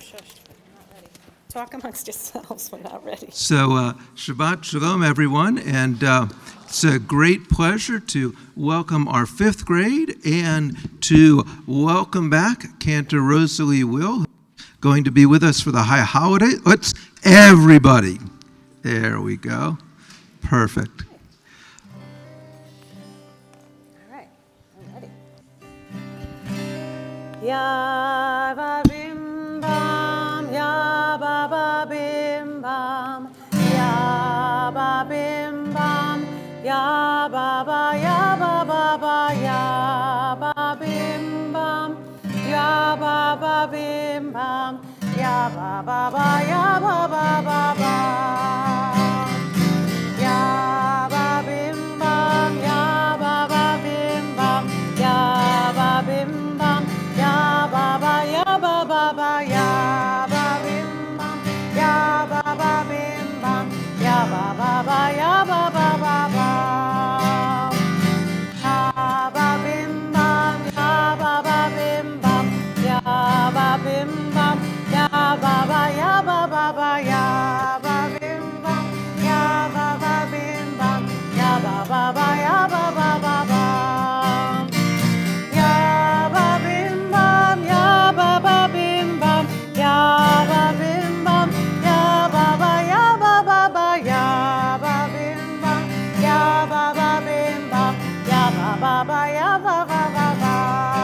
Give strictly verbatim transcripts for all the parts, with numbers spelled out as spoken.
shush. We're not ready. Talk amongst yourselves. We're not ready. So, uh, Shabbat Shalom, everyone. And uh, it's a great pleasure to welcome our fifth grade and to welcome back Cantor Rosalie Will, going to be with us for the high holiday. Let's, everybody. There we go. Perfect. All right. I'm ready. Ya ba bim bam, ya ba ba bim bam, ya ba bim bam, ya ba ba, ya ba ba ba, ya ba bim bam, ya ba ba bim bam, ya ba ba ba, ya ba ba ba ba. Ya ba bim bam, ya ba ba bim bam, ya ba bim bam, ya ba ba, ya ba ba ba, ya ba bim bam, ya ba ba bim bam, ya ba ba ba, ya ba ba ba ba. Ya ba bim bam, ya ba ba bim bam, ya ba bim bam, ya ba ba, ya ba ba ba, ya ba bim bam, ya ba ba bim bam, ya ba ba ba, ya ba ba ba ba. Ya ba bim bam, ya ba ba bim bam, ya ba bim bam, ya ba ba, ya ba ba ba, ya ba bim bam, ya ba ba bim bam, ya ba ba ba, ya ba ba ba ba.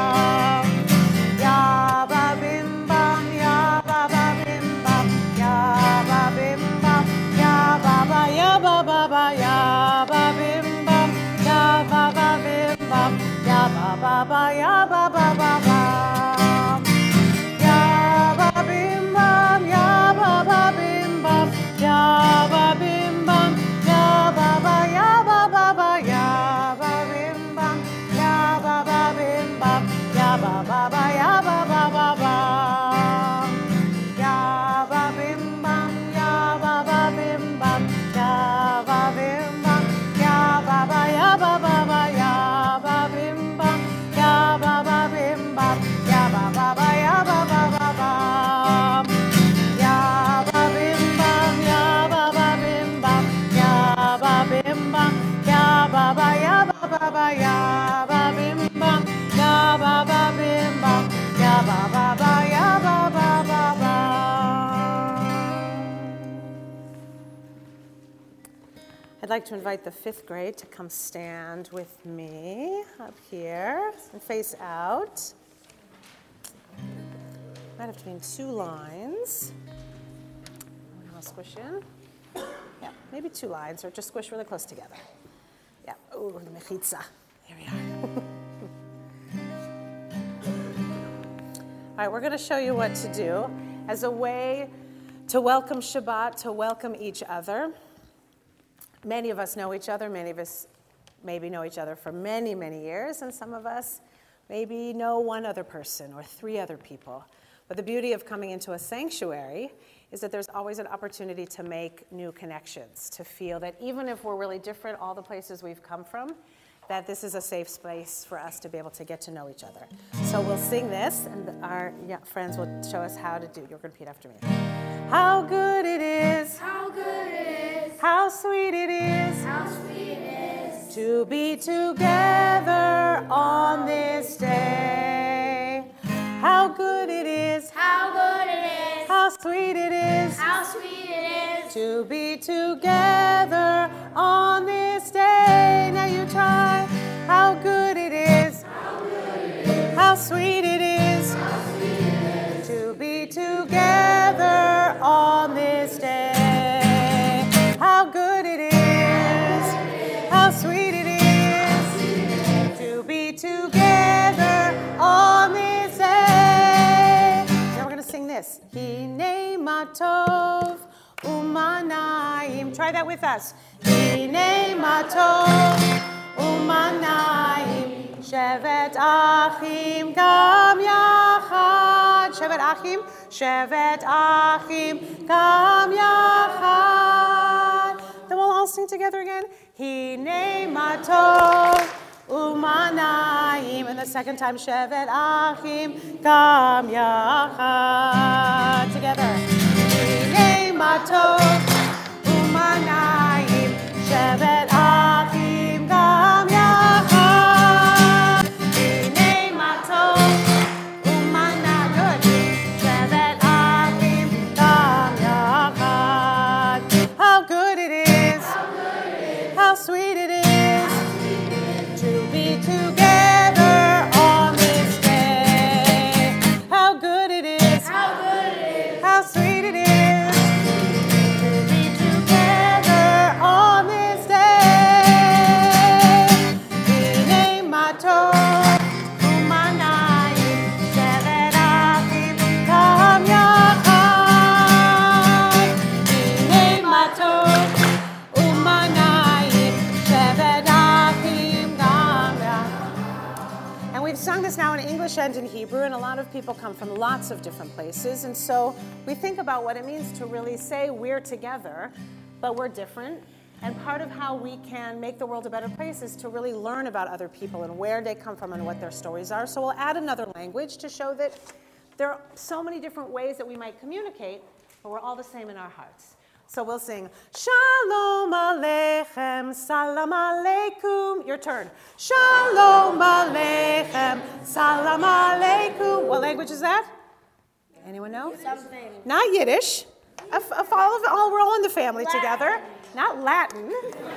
Ya ba bim bam, ya ba ba bim bam, ya ba bim bam, ya ba ba, ya ba ba ba, ya ba bim bam, ya ba ba bim bam, ya ba ba ba, ya ba ba ba ba. Ya ba bim bam, ya ba ba bim bam, ya ba bim bam, ya ba ba, ya ba ba ba, ya ba bim bam, ya ba ba bim bam, ya ba ba ba, ya ba ba ba ba. Ya ba bim bam, ya ba ba bim bam, ya ba bim bam, ya ba ba, ya ba ba ba, ya ba bim bam, ya ba ba bim bam, ya ba ba ba, ya ba ba ba ba. Ya ba bim bam, ya ba ba bim bam, ya ba bim bam, ya ba ba, ya ba ba ba, ya ba bim bam, ya ba ba bim bam, ya ba ba ba, ya ba ba ba ba. I'd like to invite the fifth grade to come stand with me up here and face out. Might have to be in two lines. I'll squish in. Yeah, maybe two lines, or just squish really close together. Yeah, ooh, the mechitza. Here we are. All right, we're going to show you what to do as a way to welcome Shabbat, to welcome each other. Many of us know each other. Many of us maybe know each other for many, many years, and some of us maybe know one other person or three other people. But the beauty of coming into a sanctuary is that there's always an opportunity to make new connections, to feel that even if we're really different, all the places we've come from, that this is a safe space for us to be able to get to know each other. So we'll sing this, and our friends will show us how to do. You're going to repeat after me. How good it is. How good it is. How sweet it is. How sweet it is. To be together on this day. How good it is. How good it is. How sweet it is. How sweet it is. To be together on this day. Now you try. How good it is. How good it is. How sweet it is. How sweet it is. To be together on this day. How good it is. How sweet it is. To be together on this day. Now we're going to sing this. Hinei matov umanayim. Try that with us. Hinei matov umanayim. Shevet achim gam yachad. Shevet achim. Shevet achim gam yachad. Then we'll all sing together again. Hinei matov umanayim. And the second time, Shevet achim gam yachad. together. B'nei matot u'manayim shevet achim gam yachad. B'nei matot u'manayim shevet achim gam yachad. How good it is, how sweet it is to be together on this day. How good it is, How good it is. how sweet it is to be together on this day. B'nei matot u'manayim shevet achim gam yachad. B'nei matot u'manayim shevet achim gam yachad. And we've sung this now in English and in Hebrew, and a lot of people come from lots of different places. And so we think about what it means to really say we're together, but we're different. And part of how we can make the world a better place is to really learn about other people and where they come from and what their stories are. So we'll add another language to show that there are so many different ways that we might communicate, but we're all the same in our hearts. So we'll sing, Shalom Aleichem, Salam Aleikum. Your turn. Shalom Aleichem, Salam Aleikum. What language is that? Anyone know? Something. Not Yiddish. A, f- a all of, all, we're all in the family together. Not Latin.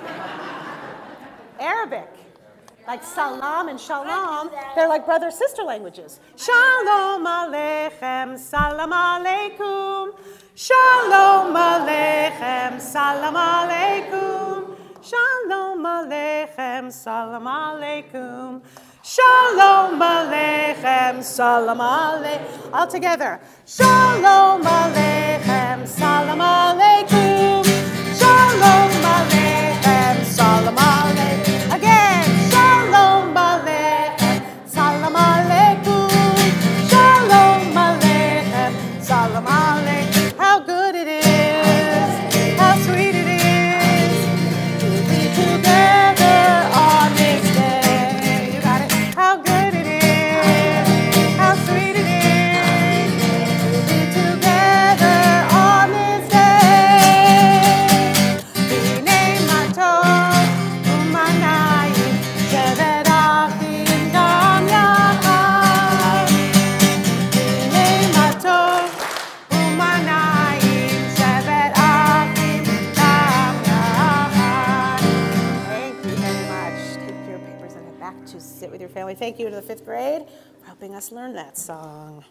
Arabic. Like salam and shalom. They're like brother-sister languages. Shalom Aleichem, Salam Aleikum. Shalom Aleichem, Salam Aleikum. Shalom Aleichem, Salam Aleikum. Shalom Aleichem, Salam Aleikum. All together. Shalom Aleichem, Salam Aleikum. Shalom Aleichem, Salam Aleikum. Again. Shalom Aleichem, Salam Aleikum. Shalom Aleichem, Salam Aleikum. How good it is, how sweet it is to be together on this day. You got it? How good it is, how sweet it is to be together on this day. B'nei matot u'manayim shevet achim gam yachad. B'nei matot u'manayim shevet achim gam yachad. Thank you very much. Take your papers and head back to sit with your family. Thank you to the fifth grade for helping us learn that song.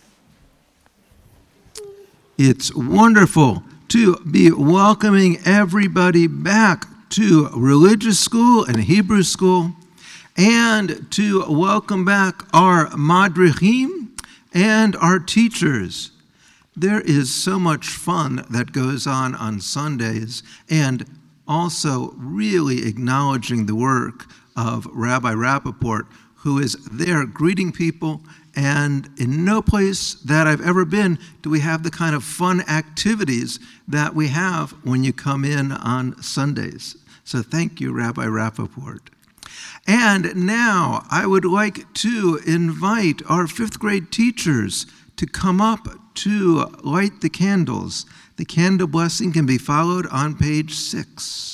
It's wonderful to be welcoming everybody back to religious school and Hebrew school, and to welcome back our madrichim and our teachers. There is so much fun that goes on on Sundays, and also really acknowledging the work of Rabbi Rappaport, who is there greeting people. And in no place that I've ever been do we have the kind of fun activities that we have when you come in on Sundays. So thank you, Rabbi Rappaport. And now I would like to invite our fifth grade teachers to come up to light the candles. The candle blessing can be followed on page six.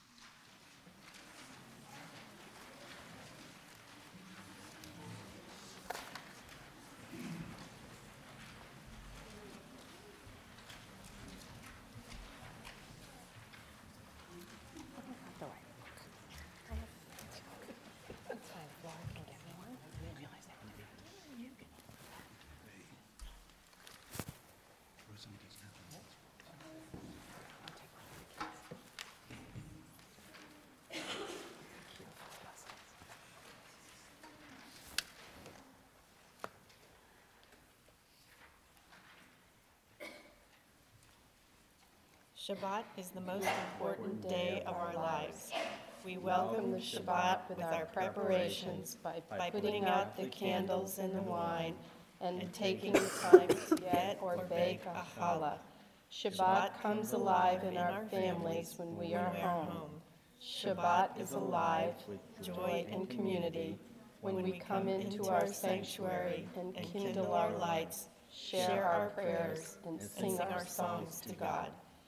Shabbat is the most important day of our lives. We welcome the Shabbat with our preparations by putting out the candles and the wine and taking the time to get or bake a challah. Shabbat comes alive in our families when we are home. Shabbat is alive with joy and community when we come into our sanctuary and kindle our lights share our prayers, and sing our songs to God.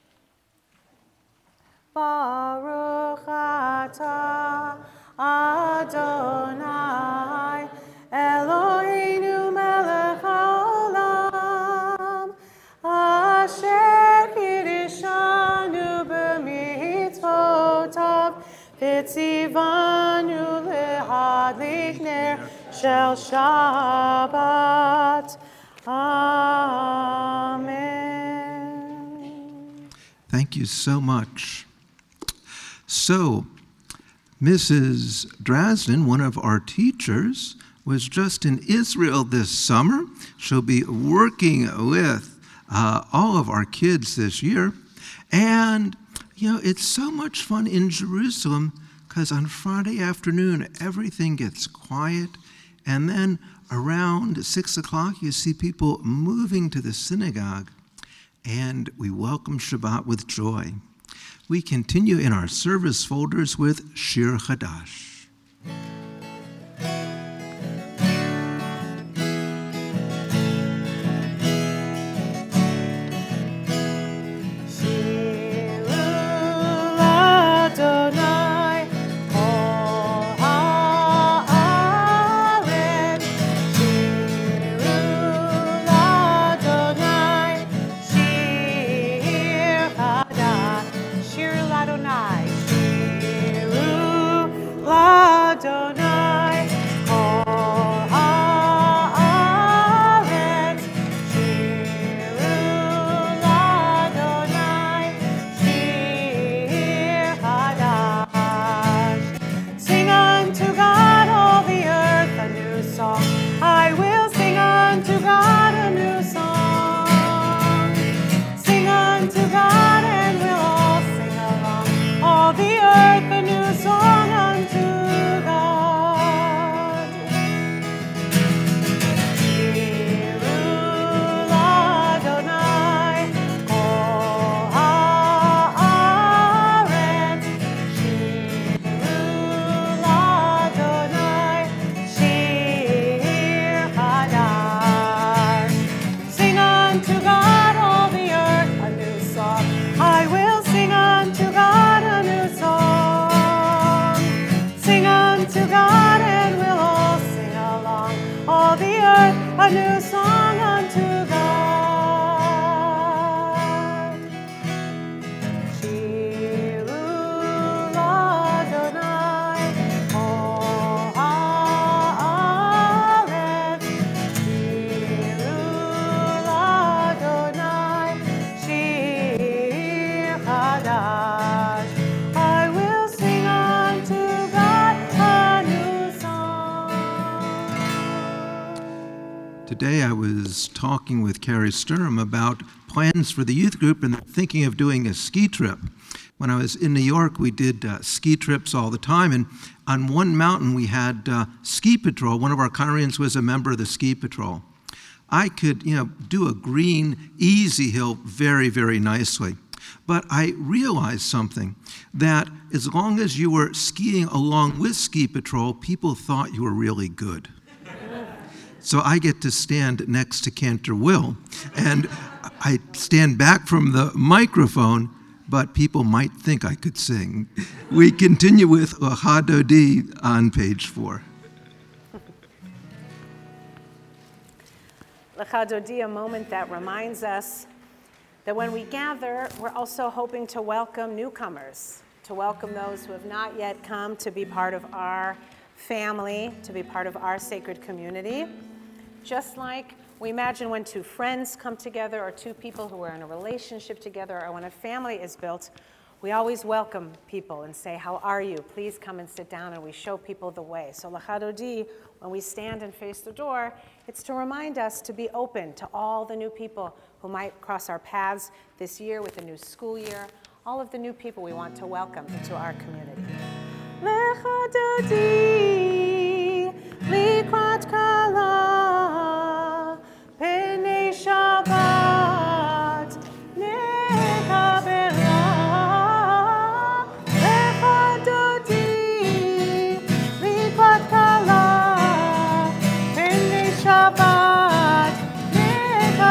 Baruch atah Adonai Eloheinu melech haolam asher kiddushanu b'mitzvotav v'tzivanu lehadlik ner shel Shabbat. Amen. Thank you so much. So, Missus Drasden, one of our teachers, was just in Israel this summer. She'll be working with uh, all of our kids this year. And, you know, it's so much fun in Jerusalem because on Friday afternoon, everything gets quiet. And then around six o'clock, you see people moving to the synagogue. And we welcome Shabbat with joy. We continue in our service folders with Shir Chadash. A new song unto God. Shiru Adonai, Kol haaretz. Shiru Adonai, shir chadash. I will sing unto God a new song. Today I was talking with Carrie Sturm about plans for the youth group and thinking of doing a ski trip. When I was in New York, we did uh, ski trips all the time, and on one mountain we had uh, ski patrol. One of our Kyrians was a member of the ski patrol. I could, you know, do a green, easy hill very, very nicely. But I realized something, that as long as you were skiing along with ski patrol, people thought you were really good. So I get to stand next to Cantor Will, and I stand back from the microphone, but people might think I could sing. We continue with Lecha Dodi on page four. Lecha Dodi, a moment that reminds us that when we gather, we're also hoping to welcome newcomers, to welcome those who have not yet come to be part of our family, to be part of our sacred community. Just like we imagine when two friends come together or two people who are in a relationship together or when a family is built, we always welcome people and say, how are you? Please come and sit down, and we show people the way. So Lecha Dodi, when we stand and face the door, it's to remind us to be open to all the new people who might cross our paths this year with the new school year, all of the new people we want to welcome into our community. Lecha Dodi, likrat kala, penei Shabbat, nekabela. Lecha Dodi, likrat kala, penei Shabbat, nekabela.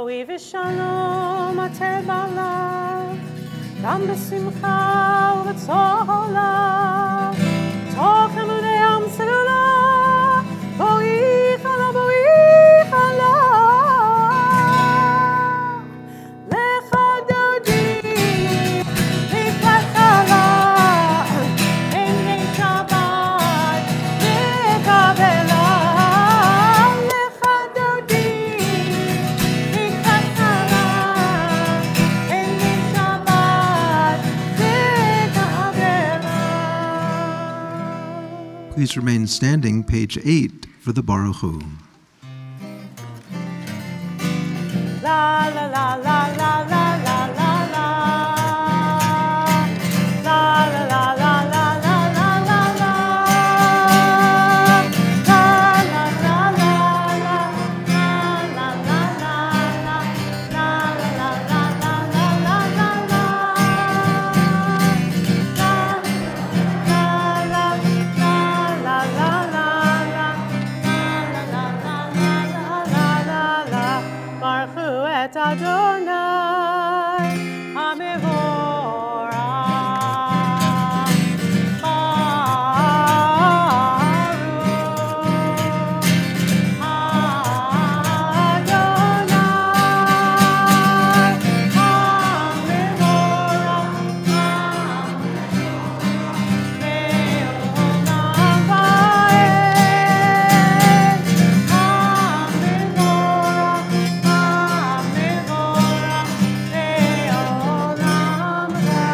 ראוי ושלום הטבע לה, גם בשמחה ובצהלה, תוך אמוני עם סלולה, בוריך לה, בוריך לה. לך דודי, לקראתך לה, עיני שבת תקבלה. לך דודי, לקראתך לה, עיני שבת תקבלה. Please remain standing, page eight, for the Baruch Hu. La la la la la la la la la. La la la la la la la la la. La la la la la la la la la. La la la la la la la la. La la la la la la la. Baruchu et Adonai HaMevorach. Baruch Adonai HaMevorach. Me'olam va'ed. HaMevorach, HaMevorach, me'olam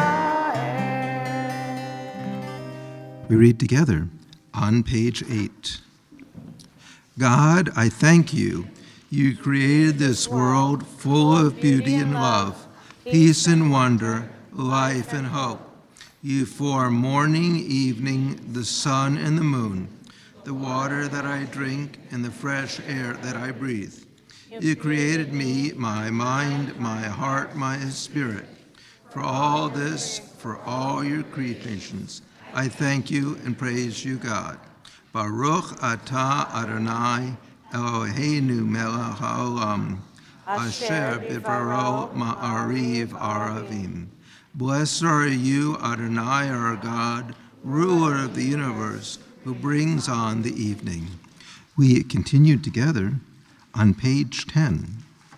va'ed. We read together on page eight. God, I thank you. You created this world full of beauty and love, peace and wonder, life and hope. You form morning, evening, the sun and the moon, the water that I drink and the fresh air that I breathe. You created me, my mind, my heart, my spirit. For all this, for all your creations, I thank you and praise you, God. Baruch atah Adonai Eloheinu melech haolam, asher bivaro ma'ariv aravim. Blessed are you, Adonai, our God, ruler of the universe, who brings on the evening. We continue together on page ten.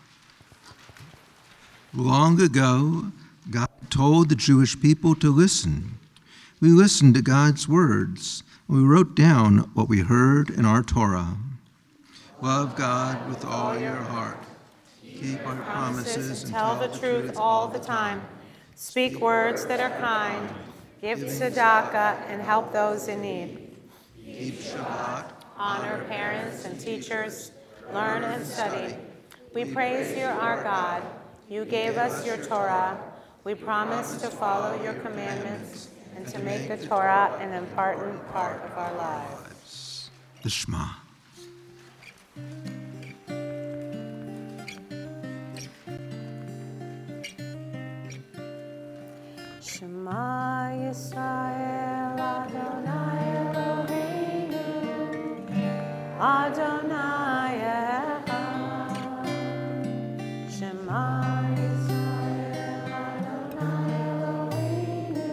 Long ago, God told the Jewish people to listen. We listened to God's words. We wrote down what we heard in our Torah. Love God with all your heart. Keep our promises and Tell the truth all the time. Speak words that are kind. Give tzedakah and help those in need. Keep Shabbat. Honor parents and teachers. Learn and study. We praise you, our God. You gave us your Torah. We promise to follow your commandments and to make the Torah an important part of our lives. The Shema. Shema Yisrael Adonai Eloheinu Adonai Echad. Shema Yisrael Adonai Eloheinu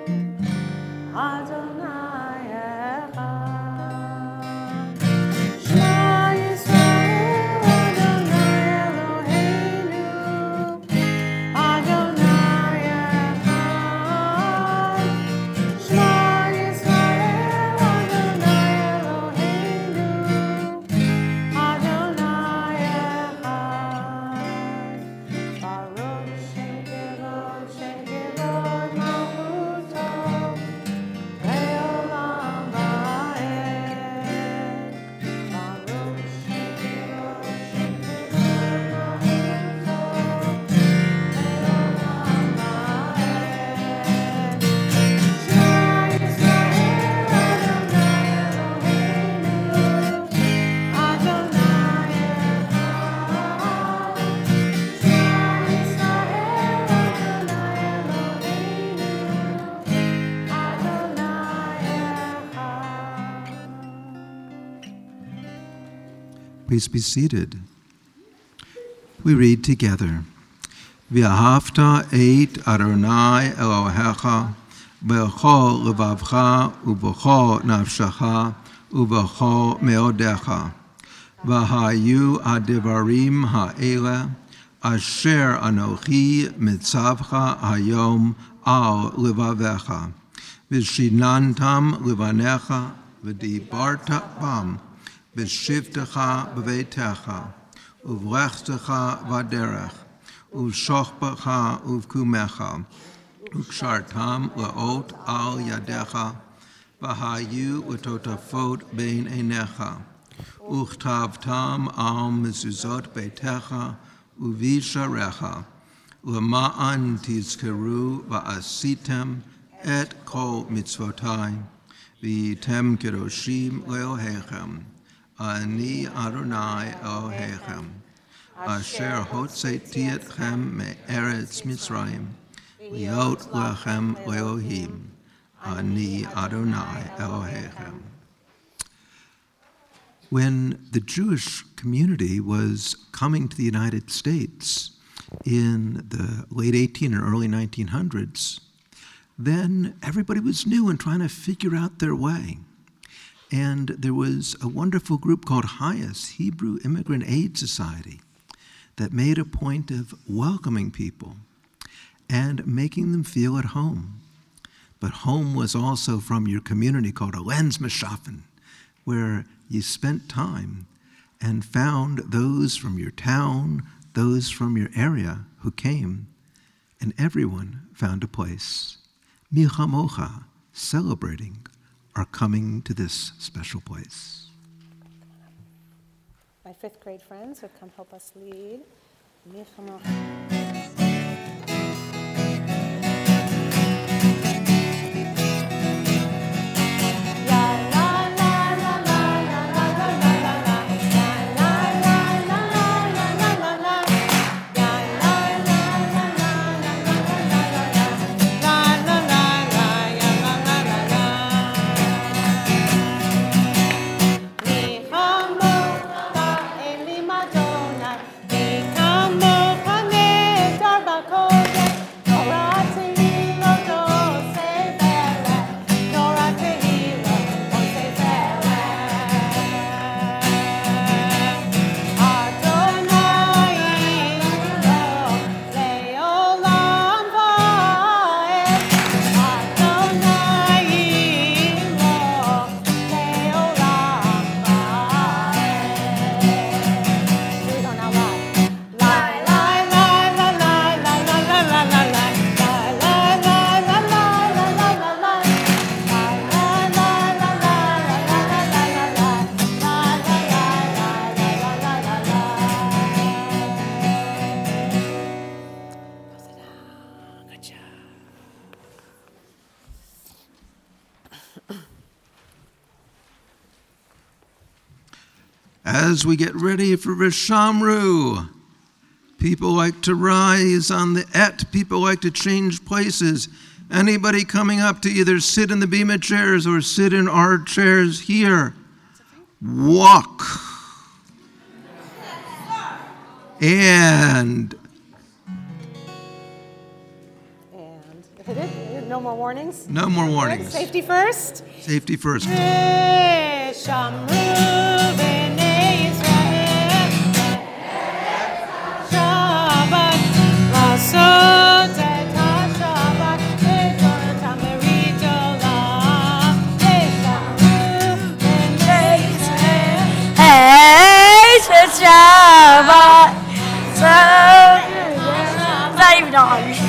Adonai Echad. Shema Yisrael Adonai Eloheinu Adonai Echad. Shema Yisrael Adonai Eloheinu Adonai Echad. Baruch Shekevod Shekevod Malchuto Le'olam va'ed. Baruch Shekevod Shekevod Malchuto Le'olam va'ed. Shema Yisrael Adonai Eloheinu Adonai Echad. Shema Yisrael Adonai Eloheinu Adonai Echad. Please be seated. We read together. V'ahavta et Adonai Elohecha b'chol levavcha u'b'chol nafshecha u'b'chol meodecha. V'hayu hadivarim ha'ele asher anochi mitzavcha hayom al levavecha. V'shinantam levanecha v'dibarta bam v'shivtecha b'veitecha uvlechtecha v'derech uvshochbecha uvkumecha ukshartam laot al yadecha v'hayu l'totafot bein einecha uchtavtam al mezuzot beitecha uvisharecha l'ma'an tizkeru v'asitem et kol mitzvotai v'yitem kedoshim le'lohechem Ani Adonai Elohechem, asher hotzeti etchem me'eretz Mitzrayim, liot lechem le'ohim, Ani Adonai Elohechem. When the Jewish community was coming to the United States in the late eighteen and early nineteen hundreds, then everybody was new and trying to figure out their way. And there was a wonderful group called HIAS, Hebrew Immigrant Aid Society, that made a point of welcoming people and making them feel at home. But home was also from your community called a Lenzmeschaffen, where you spent time and found those from your town, those from your area who came, and everyone found a place. Milchamocha, celebrating are coming to this special place. My fifth grade friends would come help us lead. As we get ready for Vishamru, people like to rise on the et, people like to change places. Anybody coming up to either sit in the Bima chairs or sit in our chairs here, walk. And And hit it. No more warnings? no more Good. warnings. Safety first. Safety first. Vishamru b'nei Yisrael, Shabbat לעשות את השבת בתורתם בריתולם. vishamru b'nei Yisrael. Hey, it's Shabbat. So good. Not even on.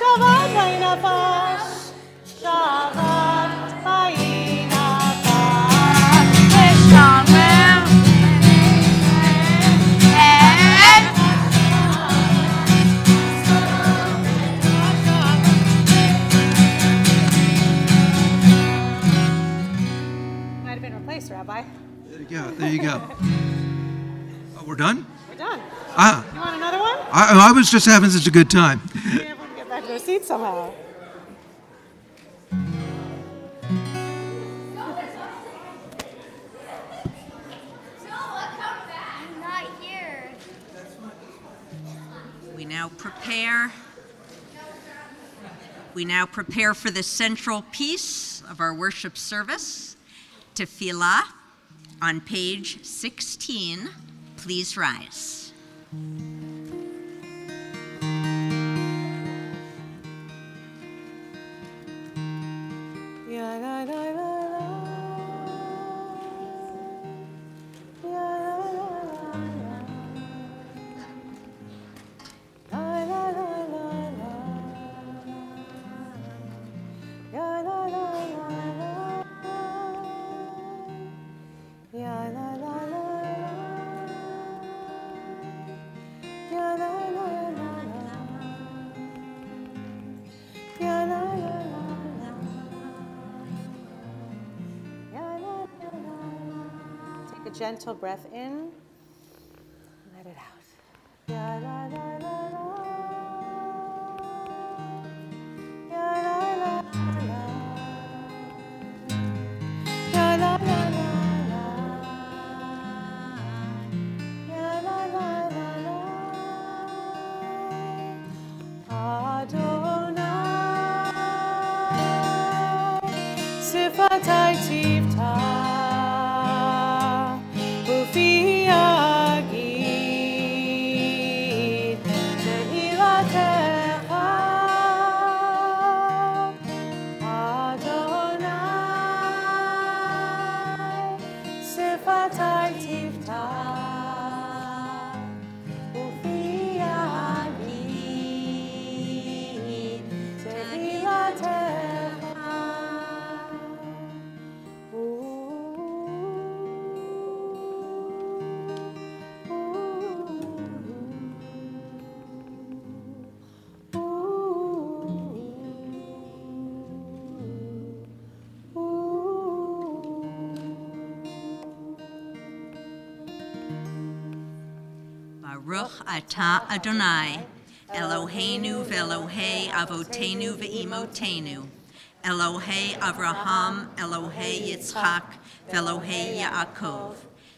Shabbat vayinafash. Shabbat vayinafash. Shalom. And Might have been replaced, Rabbi. There you go. There you go. Oh, we're done? We're done. Ah, You want another one? I, I was just having such a good time. Maybe everyone get back to their seats somehow. I'm not here. We now prepare. We now prepare for the central piece of our worship service, Tefillah, on page sixteen. Please rise. Ya la la la la. Ya la la la la. La la la la la. Ya la la la la. Ya la la la la. Ya la la la la. Ya la la la la. Take a gentle breath in, let it out. Ya la la la la. Ya la la la. Ya la la la la. Ya la la la la. Adonai, Sifatai Tivta. Baruch atah Adonai, Eloheinu ve'Elohei avotenu ve'imotenu, Elohei Avraham, Elohei Yitzchak, ve'Elohei Yaakov,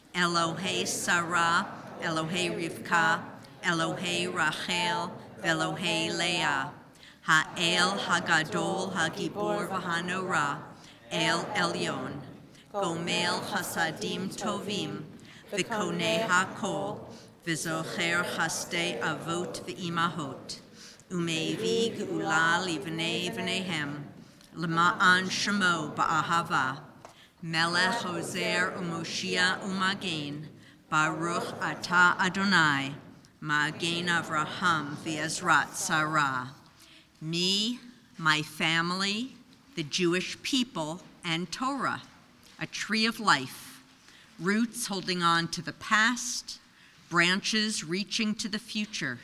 Elohei Sarah, Elohei Rivka, Elohei Rachel, ve'Elohei Leah, Ha'el Hagadol Hagibor v'Hanorah, El Elyon, Gomel Chasadim Tovim, V'Konei HaKol, V'Zocher Chasdei Avot V'Imahot, Umevi Geula Livnei V'Nehem, L'Ma'an Shemo Ba'ahava, Melech Ozer Umoshia Umagen, Baruch Atah Adonai, Magen Avraham V'Ezrat Sarah. Me, my family, the Jewish people, and Torah, a tree of life, roots holding on to the past, branches reaching to the future,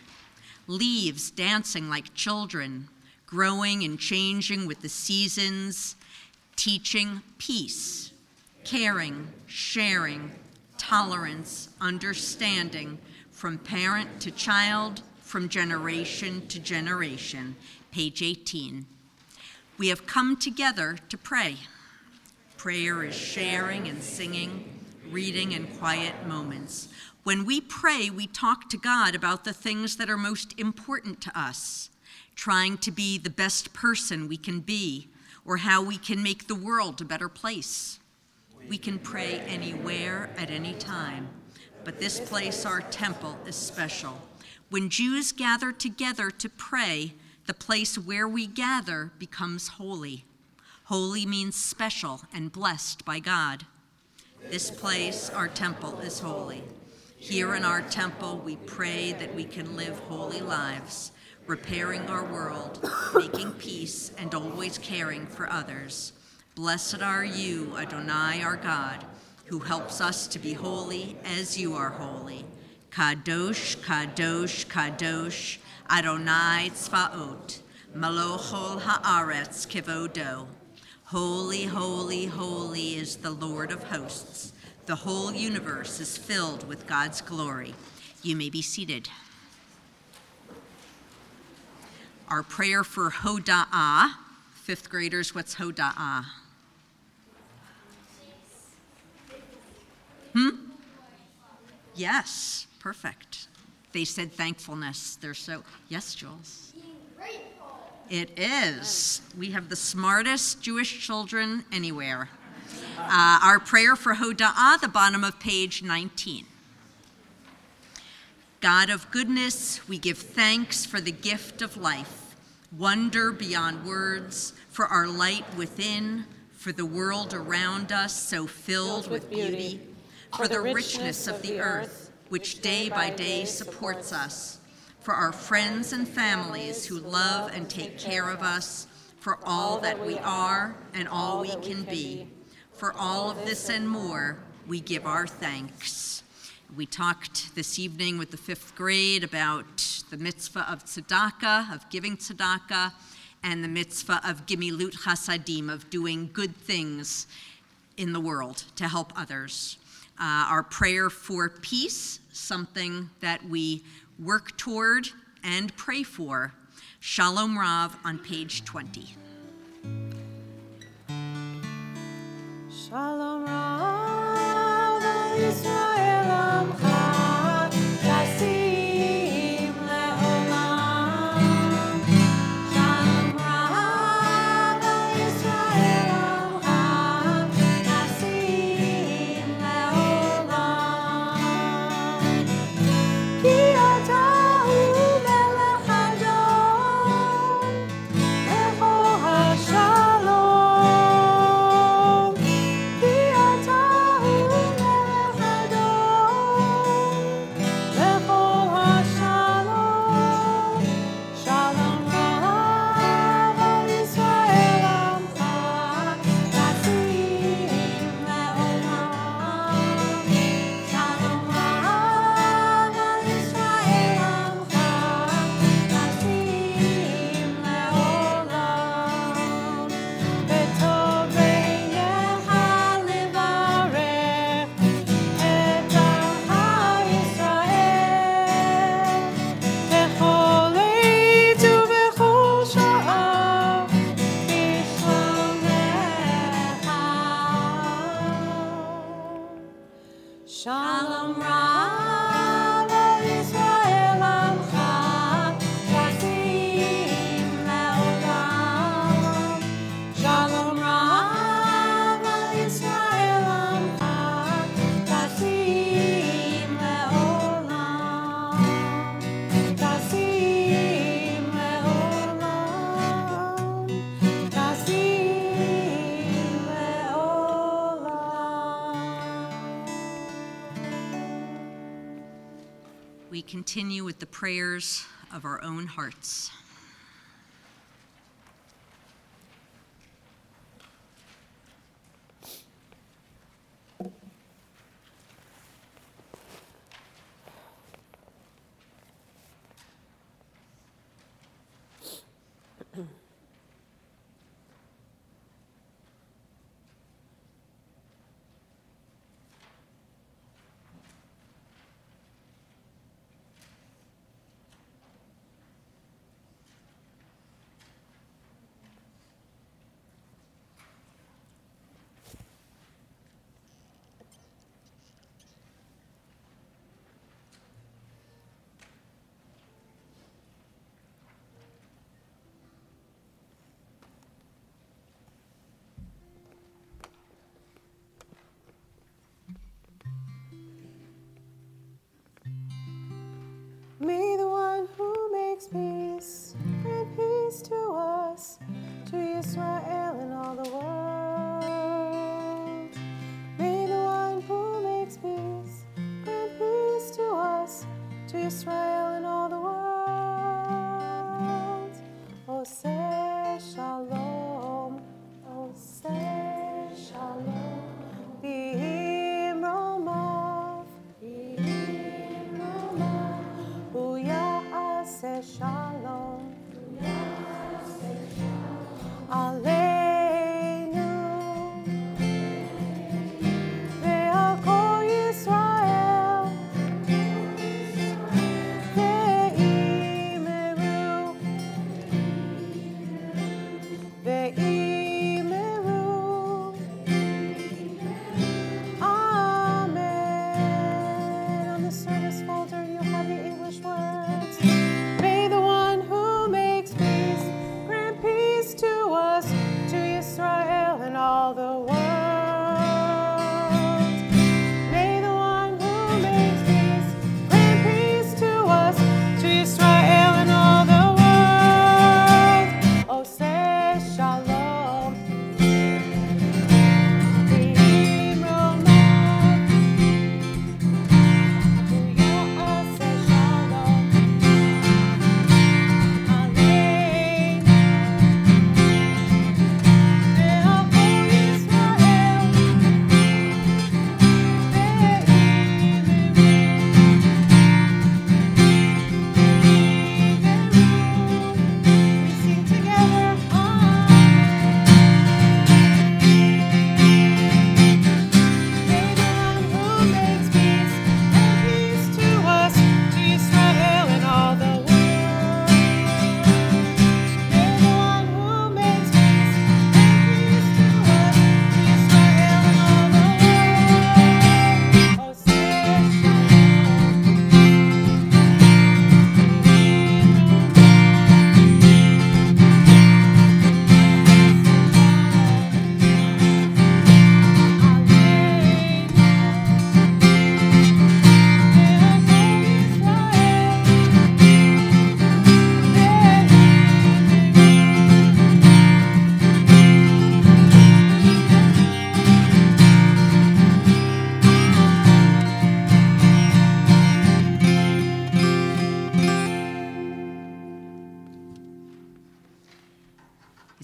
leaves dancing like children, growing and changing with the seasons, teaching peace, caring, sharing, tolerance, understanding, from parent to child, from generation to generation. Page eighteen. We have come together to pray. Prayer is sharing and singing, reading and quiet moments. When we pray, we talk to God about the things that are most important to us, trying to be the best person we can be, or how we can make the world a better place. We can pray anywhere at any time, but this place, our temple, is special. When Jews gather together to pray, the place where we gather becomes holy. Holy means special and blessed by God. This place, our temple, is holy. Here in our temple, we pray that we can live holy lives, repairing our world, making peace, and always caring for others. Blessed are you, Adonai, our God, who helps us to be holy as you are holy. Kadosh, Kadosh, Kadosh, Adonai Tzvaot, Melochol haaretz kivodo. Holy, holy, holy is the Lord of hosts. The whole universe is filled with God's glory. You may be seated. Our prayer for Hoda'ah. Fifth graders, what's Hoda'ah? Hmm? Yes, perfect. They said thankfulness. They're so, yes, Jules? It is. We have the smartest Jewish children anywhere. Uh, our prayer for Hoda'ah, the bottom of page nineteen. God of goodness, we give thanks for the gift of life, wonder beyond words, for our light within, for the world around us so filled with beauty, for the richness of the earth, which day by day supports us, for our friends and families who love and take care of us, for all that we are and all we can be. For all of this and more, we give our thanks. We talked this evening with the fifth grade about the mitzvah of tzedakah, of giving tzedakah, and the mitzvah of gimilut chasadim, of doing good things in the world to help others. Uh, our prayer for peace, something that we work toward and pray for. Shalom Rav on page twenty. Shalom Rav Yisrael Amcha Tasim Le'olam. Shalom Rav Yisrael Amcha Tasim Le'olam. Ki ata hu melech Hadon Lecho HaShalom. Ki ata hu melech Hadon Lecho HaShalom. Shalom Rav al Yisrael Amcha Tasim Le'olam. Shalom Rav al Yisrael Amcha Tasim Le'olam. B'tov b'neicha levarech et Amcha Yisrael b'chol עת ובכל שעה בשלומך. Shalom Rav al Yisrael Amcha Tasim Le'olam. Shalom Rav al Yisrael Amcha Tasim Le'olam. Tasim Le'olam. Tasim Le'olam. We continue with the prayers of our own hearts. May the one who makes peace grant peace to us, to Israel and all the world. May the one who makes peace grant peace to us, to Israel and all the world.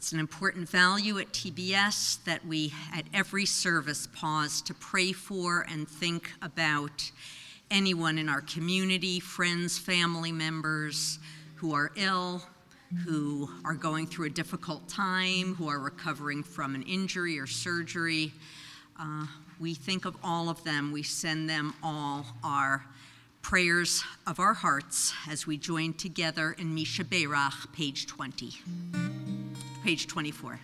It's an important value at T B S that we, at every service, pause to pray for and think about anyone in our community, friends, family members who are ill, who are going through a difficult time, who are recovering from an injury or surgery. Uh, we think of all of them. We send them all our prayers of our hearts as we join together in Misha Berach, page twenty. Page twenty-four.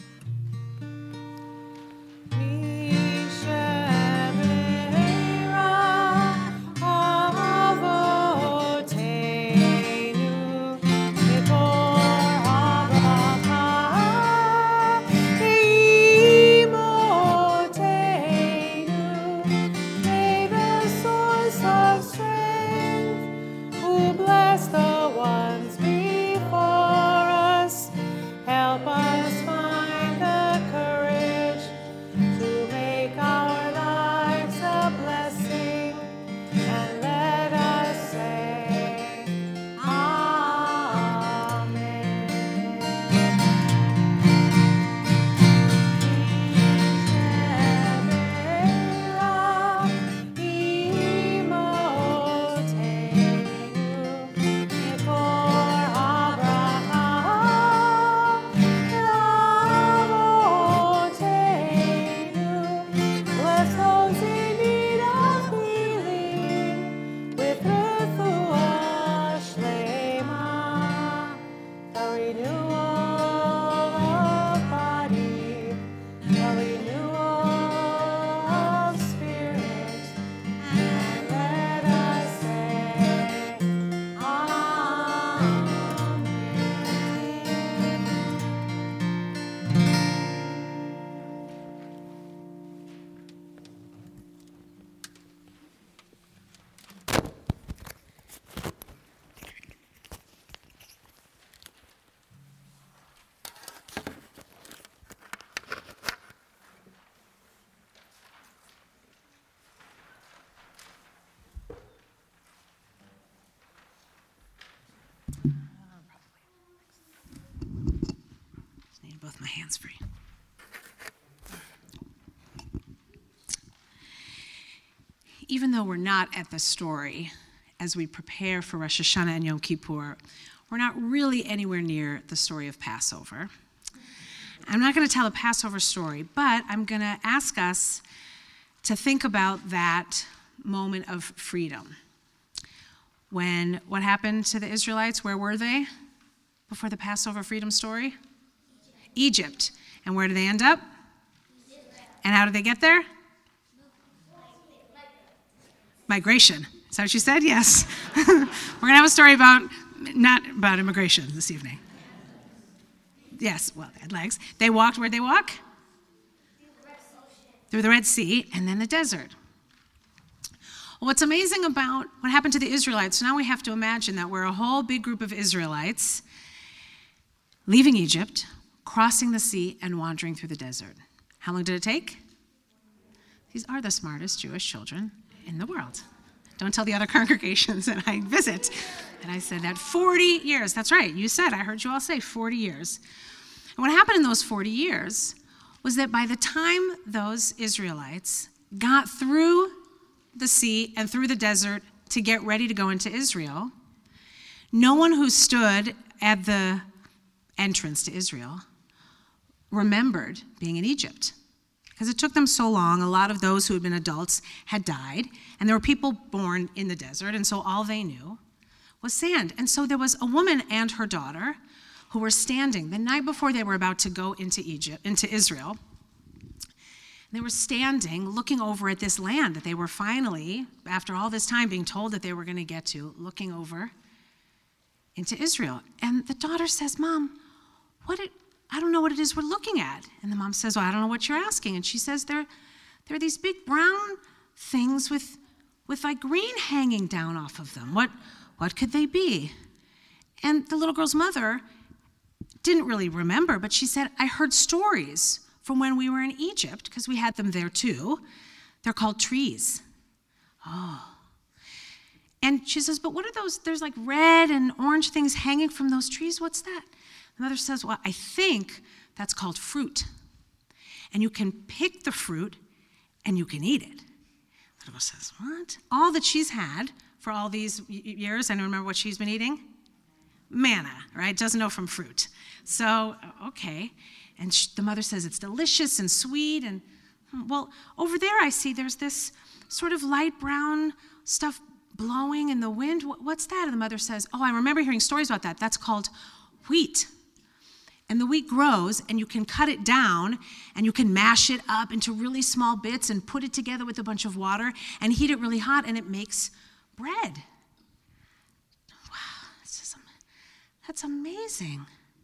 Both my hands free. Even though we're not at the story as we prepare for Rosh Hashanah and Yom Kippur, we're not really anywhere near the story of Passover. I'm not going to tell a Passover story, but I'm going to ask us to think about that moment of freedom. When, what happened to the Israelites? Where were they before the Passover freedom story? Egypt. And where did they end up? And how did they get there? Migration. Is that what you said? Yes. We're going to have a story about, not about immigration this evening. Yes, well, they had legs. They walked, where'd they walk? Through the Red Sea and then the desert. Well, what's amazing about what happened to the Israelites, so now we have to imagine that we're a whole big group of Israelites leaving Egypt, crossing the sea, and wandering through the desert. How long did it take? These are the smartest Jewish children in the world. Don't tell the other congregations that I visit. And I said that forty years. That's right. You said, I heard you all say forty years. And what happened in those forty years was that by the time those Israelites got through the sea and through the desert to get ready to go into Israel, no one who stood at the entrance to Israel remembered being in Egypt. Because it took them so long, a lot of those who had been adults had died, and there were people born in the desert, and so all they knew was sand. And so there was a woman and her daughter who were standing the night before they were about to go into Egypt, into Israel. They were standing, looking over at this land that they were finally, after all this time being told that they were going to get to, looking over into Israel. And the daughter says, Mom, what it, I don't know what it is we're looking at. And the mom says, well, I don't know what you're asking. And she says, there, there are these big brown things with, with like green hanging down off of them. What, what could they be? And the little girl's mother didn't really remember, but she said, I heard stories from when we were in Egypt, because we had them there too. They're called trees. Oh. And she says, but what are those? There's like red and orange things hanging from those trees. What's that? The mother says, well, I think that's called fruit. And you can pick the fruit and you can eat it. The daughter says, what? All that she's had for all these years, and remember what she's been eating? Manna, right? Doesn't know from fruit. So, okay. And sh- the mother says it's delicious and sweet. And, well, over there I see there's this sort of light brown stuff blowing in the wind. What's that? And the mother says, oh, I remember hearing stories about that. That's called wheat. And the wheat grows, and you can cut it down, and you can mash it up into really small bits and put it together with a bunch of water and heat it really hot, and it makes bread. Wow, this is, that's amazing.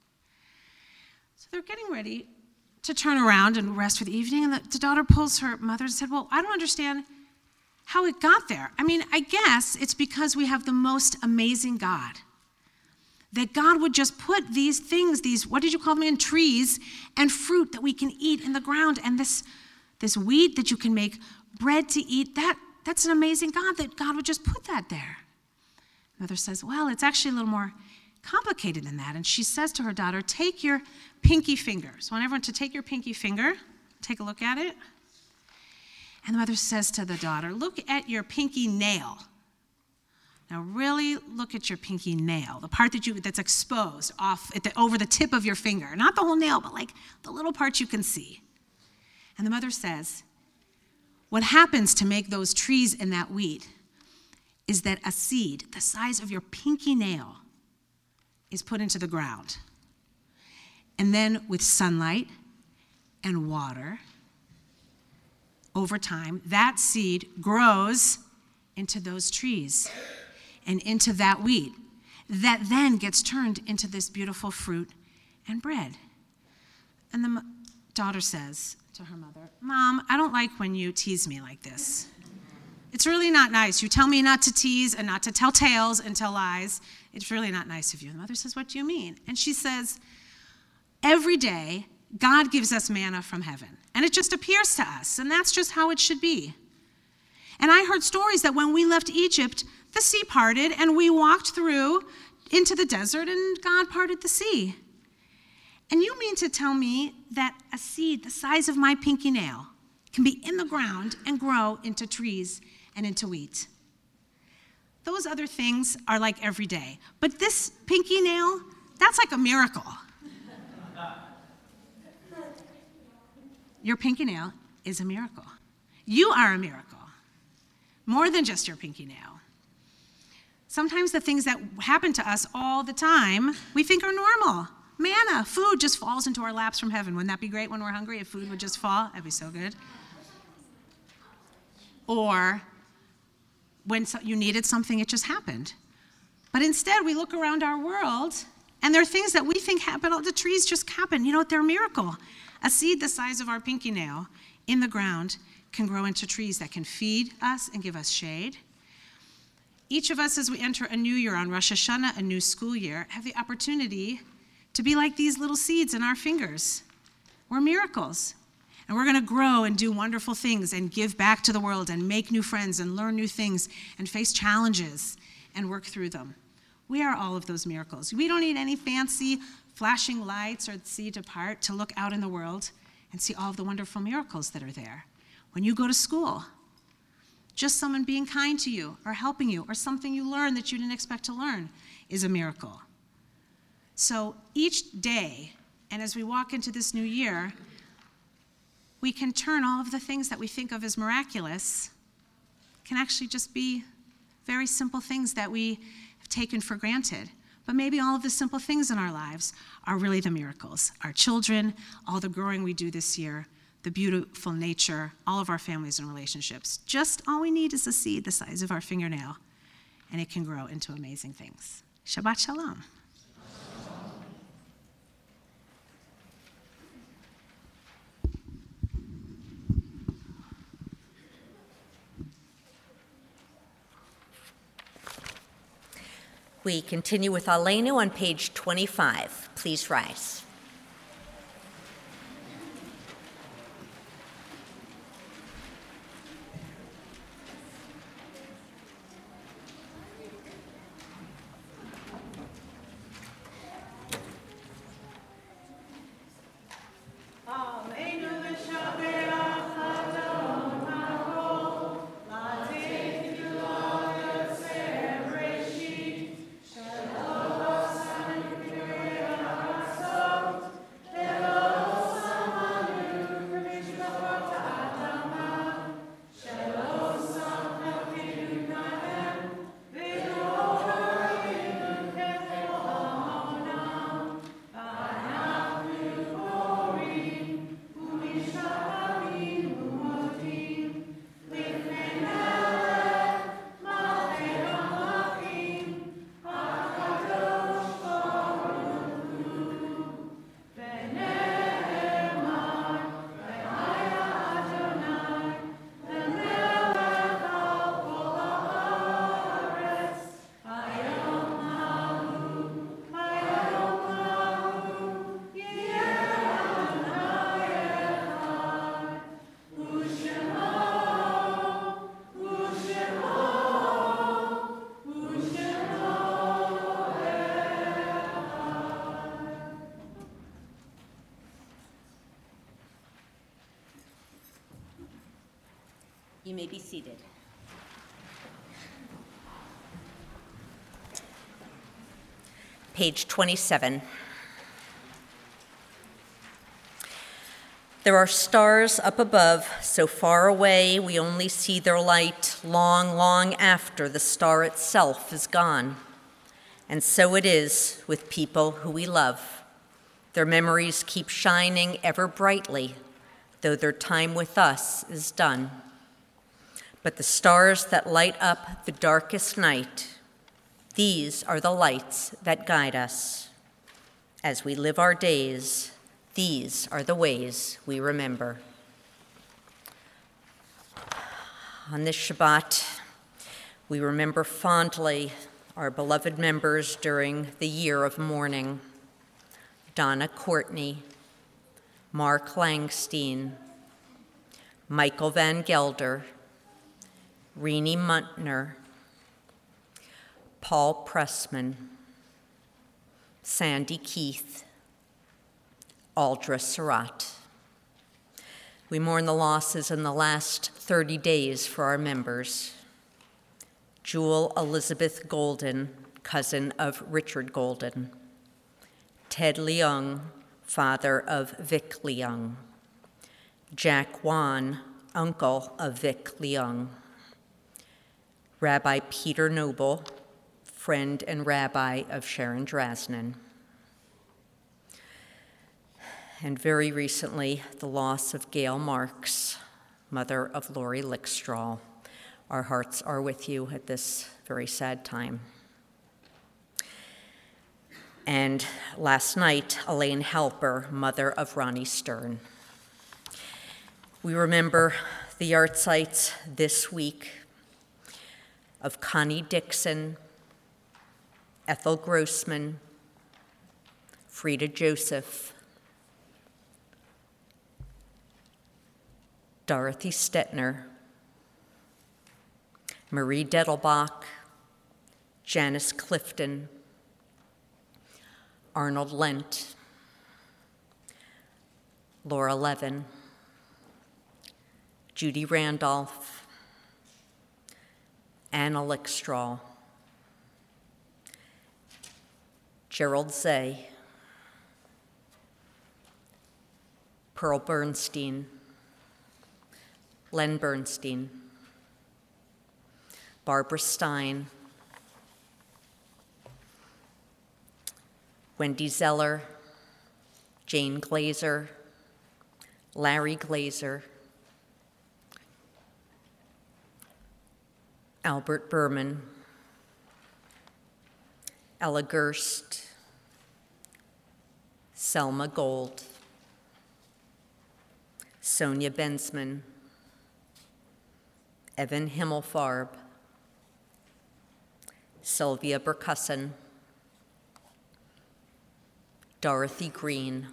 So they're getting ready to turn around and rest for the evening, and the, the daughter pulls her mother and said, well, I don't understand how it got there. I mean, I guess it's because we have the most amazing God. That God would just put these things, these, what did you call them again, trees and fruit that we can eat in the ground, and this, this wheat that you can make bread to eat, that, that's an amazing God, that God would just put that there. Mother says, well, it's actually a little more complicated than that. And she says to her daughter, take your pinky finger. So I want everyone to take your pinky finger, take a look at it. And the mother says to the daughter, look at your pinky nail. Now really look at your pinky nail, the part that you that's exposed off at the, over the tip of your finger. Not the whole nail, but like the little part you can see. And the mother says, what happens to make those trees and that wheat is that a seed the size of your pinky nail is put into the ground. And then with sunlight and water, over time, that seed grows into those trees and into that wheat that then gets turned into this beautiful fruit and bread. And the m- daughter says to her mother, Mom, I don't like when you tease me like this. It's really not nice. You tell me not to tease and not to tell tales and tell lies. It's really not nice of you. And the mother says, what do you mean? And she says, every day, God gives us manna from heaven, and it just appears to us, and that's just how it should be. And I heard stories that when we left Egypt, the sea parted, and we walked through into the desert, and God parted the sea. And you mean to tell me that a seed the size of my pinky nail can be in the ground and grow into trees and into wheat? Those other things are like every day. But this pinky nail, that's like a miracle. Your pinky nail is a miracle. You are a miracle. More than just your pinky nail. Sometimes the things that happen to us all the time, we think are normal. Manna, food just falls into our laps from heaven. Wouldn't that be great when we're hungry if food would just fall? That'd be so good. Or when so, you needed something, it just happened. But instead, we look around our world, and there are things that we think happen. The trees just happen. You know what? They're a miracle. A seed the size of our pinky nail in the ground can grow into trees that can feed us and give us shade. Each of us, as we enter a new year on Rosh Hashanah, a new school year, have the opportunity to be like these little seeds in our fingers. We're miracles. And we're going to grow and do wonderful things and give back to the world and make new friends and learn new things and face challenges and work through them. We are all of those miracles. We don't need any fancy flashing lights or the sea to part to look out in the world and see all of the wonderful miracles that are there. When you go to school, just someone being kind to you or helping you or something you learn that you didn't expect to learn is a miracle. So each day, and as we walk into this new year, we can turn all of the things that we think of as miraculous can actually just be very simple things that we have taken for granted. But maybe all of the simple things in our lives are really the miracles. Our children, all the growing we do this year, the beautiful nature, all of our families and relationships. Just all we need is a seed the size of our fingernail, and it can grow into amazing things. Shabbat Shalom. We continue with Aleinu on page twenty-five. Please rise. You may be seated. Page twenty-seven. There are stars up above, so far away we only see their light long, long after the star itself is gone. And so it is with people who we love. Their memories keep shining ever brightly, though their time with us is done. But the stars that light up the darkest night, these are the lights that guide us. As we live our days, these are the ways we remember. On this Shabbat, we remember fondly our beloved members during the year of mourning: Donna Courtney, Mark Langstein, Michael Van Gelder, Renee Muntner, Paul Pressman, Sandy Keith, Aldra Surratt. We mourn the losses in the last thirty days for our members: Jewel Elizabeth Golden, cousin of Richard Golden; Ted Leung, father of Vic Leung; Jack Wan, uncle of Vic Leung; Rabbi Peter Noble, friend and rabbi of Sharon Drasnin. And very recently, the loss of Gail Marks, mother of Lori Lickstraw. Our hearts are with you at this very sad time. And last night, Elaine Halper, mother of Ronnie Stern. We remember the yahrzeits this week of Connie Dixon, Ethel Grossman, Frida Joseph, Dorothy Stetner, Marie Dettelbach, Janice Clifton, Arnold Lent, Laura Levin, Judy Randolph, Anna Lickstraw, Gerald Zay, Pearl Bernstein, Len Bernstein, Barbara Stein, Wendy Zeller, Jane Glazer, Larry Glazer, Albert Berman, Ella Gerst, Selma Gold, Sonia Bensman, Evan Himmelfarb, Sylvia Bercusson, Dorothy Green,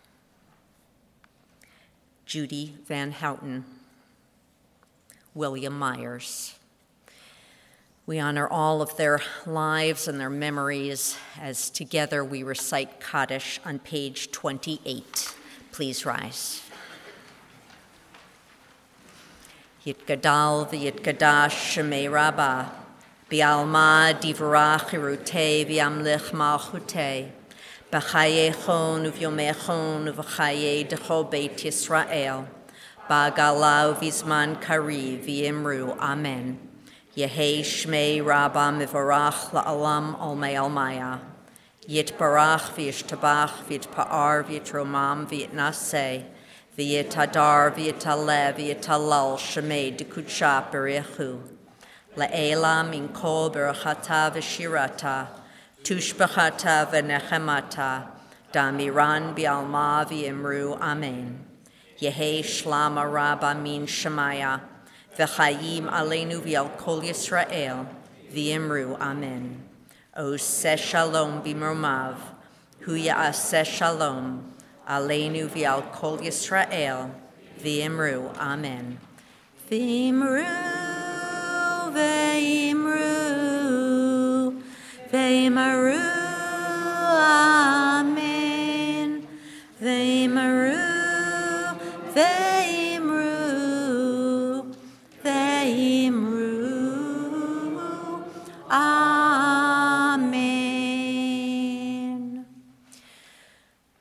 Judy Van Houten, William Myers. We honor all of their lives and their memories as together we recite Kaddish on page twenty-eight. Please rise. Yitgadal v'yitgadash shemei Rabbah, bi'alma divrach irutei v'yamlich malchutei, b'chayechon uvyomechon uv'chayei d'chol beit Yisrael, ba'gala uv'izman kari v'yimru, amen. Yehei shmei Rabbah mivarach la'alam olmei almaya, yitbarach v'yishtabach v'yitpa'ar v'yitromam v'yitnaseh, v'yitadar v'yitaleh v'yitalal shemei d'kutsha b'rechu, la'ela min kol berachata v'shirata, tushbachata v'nechemata, damiran bi'alma v'yimru, amen. Yehei shlama Rabbah min shemaya, v'chayim aleinu v'al kol Yisrael, v'yimru, amen. Oseh shalom b'mromav, hu ya'aseh shalom, aleinu v'al kol Yisrael, v'yimru, amen. V'yimru, v'yimru, v'yimru, amen. V'yimru, v'yimru, v'yimru,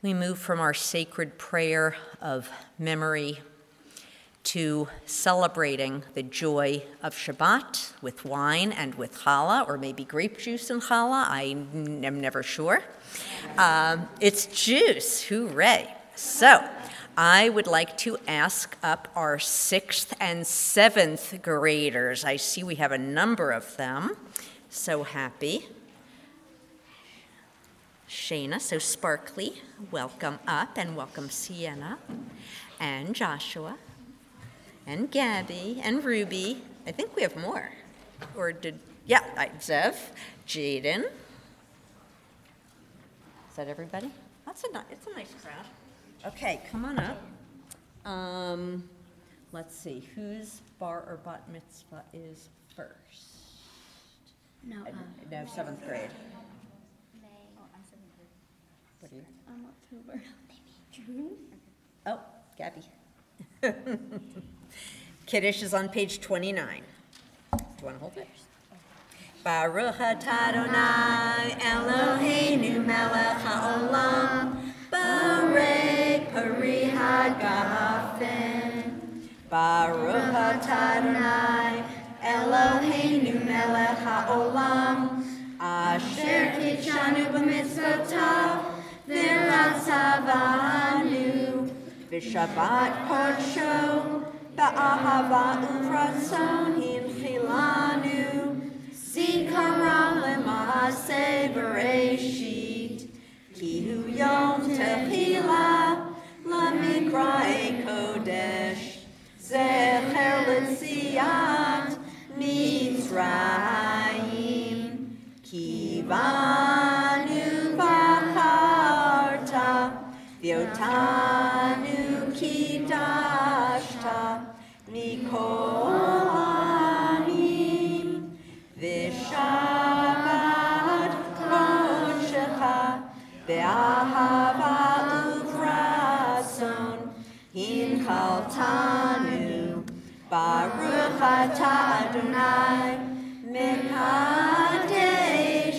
We move from our sacred prayer of memory to celebrating the joy of Shabbat with wine and with challah, or maybe grape juice and challah. I am never sure. Um, it's juice, hooray. So I would like to ask up our sixth and seventh graders. I see we have a number of them. So happy. Shayna, so sparkly, welcome up, and welcome Sienna, and Joshua, and Gabby, and Ruby. I think we have more. Or did, yeah, Zev, Jaden. Is that everybody? That's a, it's a nice crowd. Okay, come on up. Um, let's see, whose bar or bat mitzvah is first? No, Uh, um, No, seventh grade. May. Oh, I'm seventh grade. What are you? I'm October. June? Oh, Gabby. Kiddush is on page twenty-nine. Do you want to hold it? Baruch atah Adonai Eloheinu melech haolam borei pari hagafen. Baruch atah Adonai Eloheinu melech haolam asher kitshanu b'mitzvotav v'ratzavanu v'shabbat kodsho ba'ahava uvratzon hinchilanu zikaram lema'aseh bereshit ki hu yom tehila lamikra'ei kodesh zecher l'tziat mitzrayim ki banu bacharta v'otanu kidashta mikol amim v'shabbat kodshecha be'ahava uvratzon hinchaltanu baruch atah Adonai mekadesh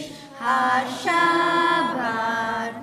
hashabbat.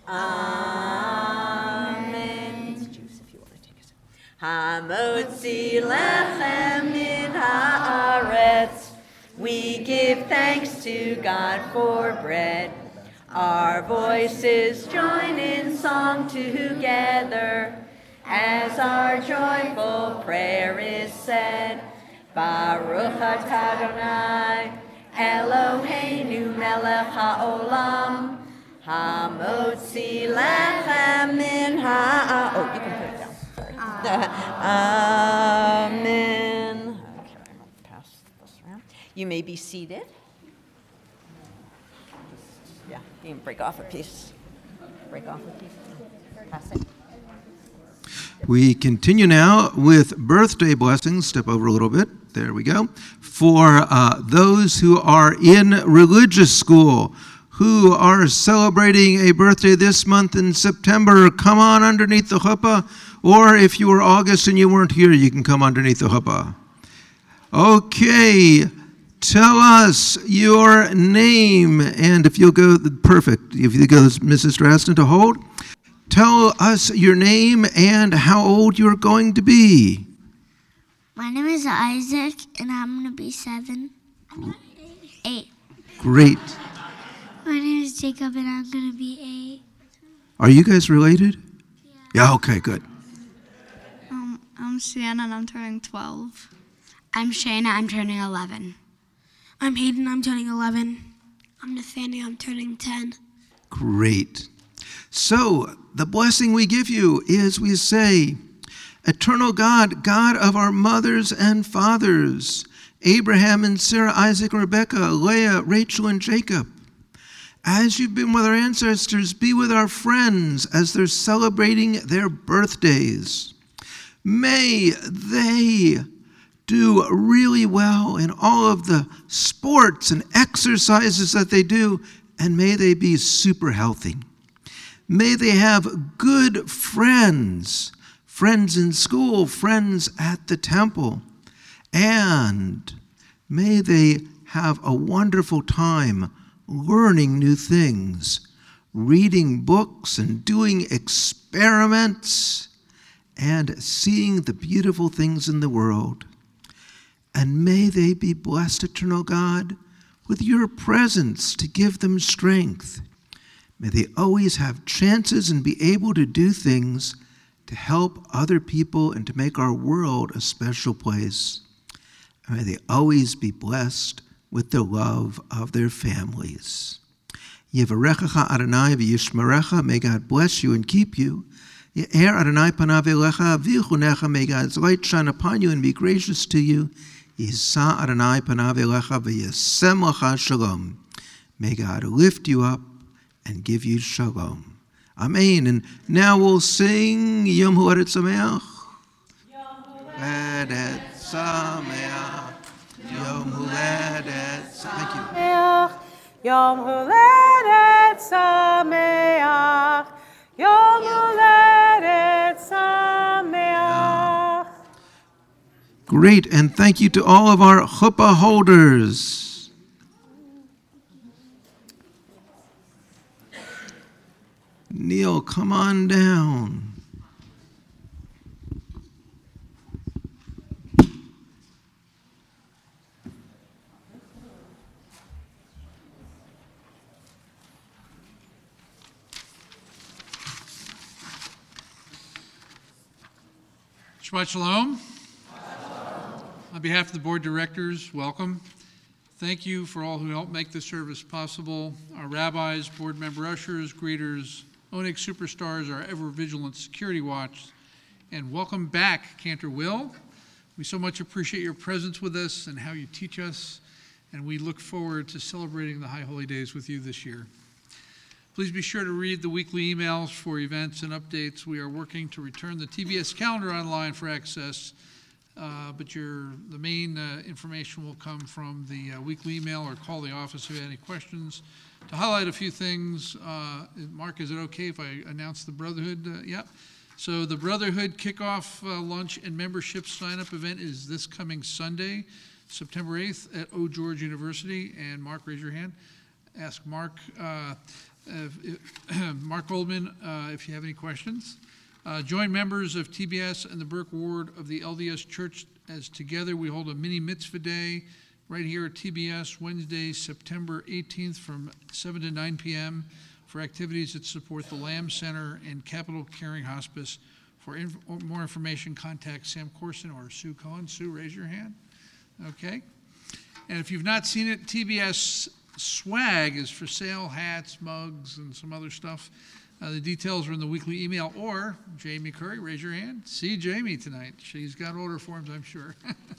Amen. Juice, if you want to take it. Hamotzi lechem min haaretz. We give thanks to God for bread. Our voices join in song together as our joyful prayer is said. Baruch atah Adonai Eloheinu melech haolam hamotzi lechem min ha. Oh, you can put it down. Sorry. Amen. Okay, I'm gonna pass this around. You may be seated. Yeah, you can break off a piece. Break off a piece. Pass it. We continue now with birthday blessings. Step over a little bit. There we go. For uh, those who are in religious school, who are celebrating a birthday this month in September, come on underneath the chuppah. Or if you were August and you weren't here, you can come underneath the chuppah. Okay, tell us your name. And if you'll go, perfect. If you go, Missus Draston, to hold. Tell us your name and how old you're going to be. My name is Isaac, and I'm going to be seven. Eight. Great. My name is Jacob, and I'm going to be eight. Are you guys related? Yeah. Yeah, okay, good. Um, I'm Sienna, and I'm turning twelve. I'm Shayna, I'm turning eleven. I'm Hayden, I'm turning eleven. I'm Nathaniel, I'm turning ten. Great. So, the blessing we give you is we say, Eternal God, God of our mothers and fathers, Abraham and Sarah, Isaac and Rebekah, Leah, Rachel and Jacob, as you've been with our ancestors, be with our friends as they're celebrating their birthdays. May they do really well in all of the sports and exercises that they do, and may they be super healthy. May they have good friends, friends in school, friends at the temple, and may they have a wonderful time learning new things, reading books and doing experiments and seeing the beautiful things in the world. And may they be blessed, eternal God, with your presence to give them strength. May they always have chances and be able to do things to help other people and to make our world a special place. And may they always be blessed with the love of their families. Yevarechecha Adonai v'yishmerecha, may God bless you and keep you. Ye'er Adonai panav elecha v'yichunecha, may God's light shine upon you and be gracious to you. Yisa Adonai panav elecha v'yasem lecha shalom. May God lift you up and give you shalom. Amen. And now we'll sing Yom Huladet Sameach. Yom Huladet Sameach. Yom Huladet Sameach. Thank you. Yom Huladet Sameach. Yom Huladet Sameach. Great, and thank you to all of our chuppah holders. Neil, come on down. Shabbat Shalom. On behalf of the board directors, welcome. Thank you for all who helped make this service possible. Our rabbis, board member ushers, greeters, Onyx superstars, our ever-vigilant security watch, and welcome back, Cantor Will. We so much appreciate your presence with us and how you teach us, and we look forward to celebrating the High Holy Days with you this year. Please be sure to read the weekly emails for events and updates. We are working to return the T B S calendar online for access, uh, but your, the main uh, information will come from the uh, weekly email, or call the office if you have any questions. To highlight a few things, uh, Mark, is it okay if I announce the Brotherhood? Uh, yeah. So the Brotherhood kickoff uh, lunch and membership sign-up event is this coming Sunday, September eighth at O. George University. And Mark, raise your hand. Ask Mark, uh, if, if, Mark Goldman, uh, if you have any questions. Uh, join members of T B S and the Burke Ward of the L D S Church as together we hold a mini mitzvah day right here at T B S Wednesday, September eighteenth from seven to nine p.m. for activities that support the Lamb Center and Capital Caring Hospice. For inf- more information, contact Sam Corson or Sue Cohen. Sue, raise your hand. Okay. And if you've not seen it, T B S swag is for sale, hats, mugs, and some other stuff. Uh, the details are in the weekly email. Or, Jamie Curry, raise your hand. See Jamie tonight. She's got order forms, I'm sure.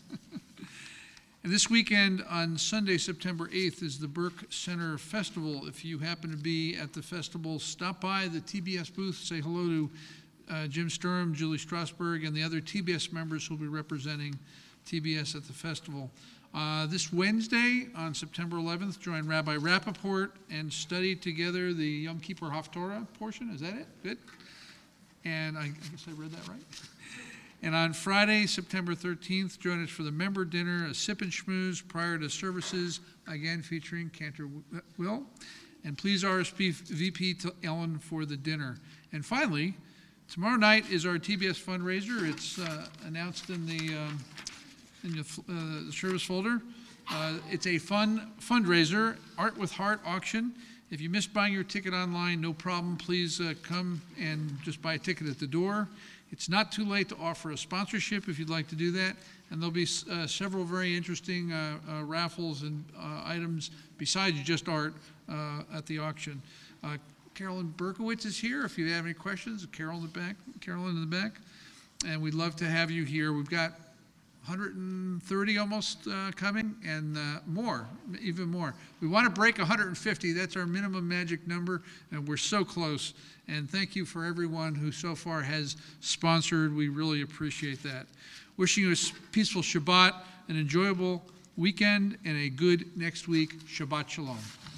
And this weekend, on Sunday, September eighth, is the Burke Center Festival. If you happen to be at the festival, stop by the T B S booth, say hello to uh, Jim Sturm, Julie Strasberg, and the other T B S members who will be representing T B S at the festival. Uh, this Wednesday, on September eleventh, join Rabbi Rappaport and study together the Yom Kippur Haftorah portion. Is that it? Good? And I, I guess I read that right. And on Friday, September thirteenth, join us for the member dinner, a sip and schmooze prior to services, again featuring Cantor Will. And please R S V P to Ellen for the dinner. And finally, tomorrow night is our T B S fundraiser. It's uh, announced in the um, in the, uh, the service folder. Uh, it's a fun fundraiser, Art with Heart auction. If you missed buying your ticket online, no problem. Please uh, come and just buy a ticket at the door. It's not too late to offer a sponsorship if you'd like to do that. And there'll be uh, several very interesting uh, uh, raffles and uh, items besides just art uh, at the auction. Uh, Carolyn Berkowitz is here. If you have any questions, Carol in the back, Carolyn in the back. And we'd love to have you here. We've got one hundred thirty almost uh, coming, and uh, more, even more. We want to break one hundred fifty. That's our minimum magic number, and we're so close. And thank you for everyone who so far has sponsored. We really appreciate that. Wishing you a peaceful Shabbat, an enjoyable weekend, and a good next week. Shabbat Shalom.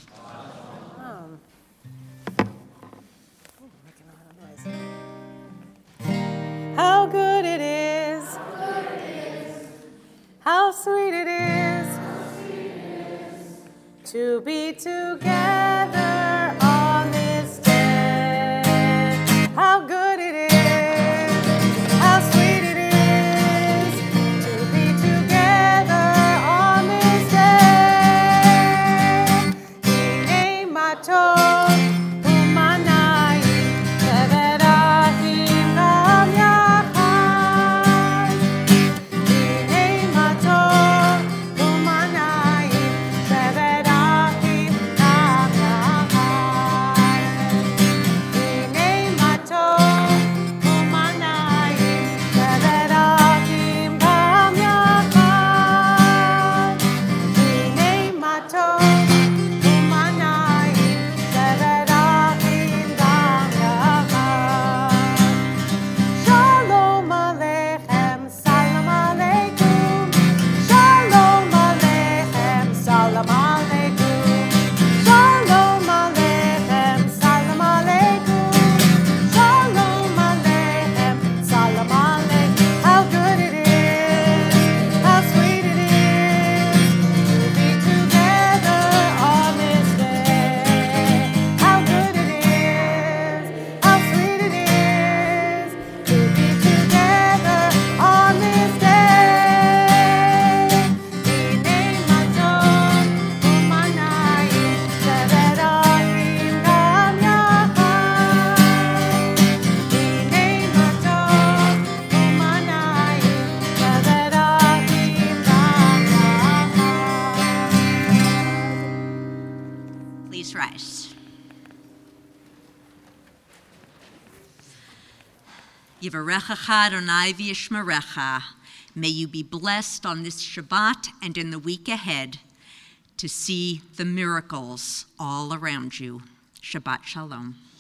Um, How good it is. How sweet it is to be together on this day. Yivarechacha Adonai v'yishmerecha. May you be blessed on this Shabbat and in the week ahead to see the miracles all around you. Shabbat Shalom.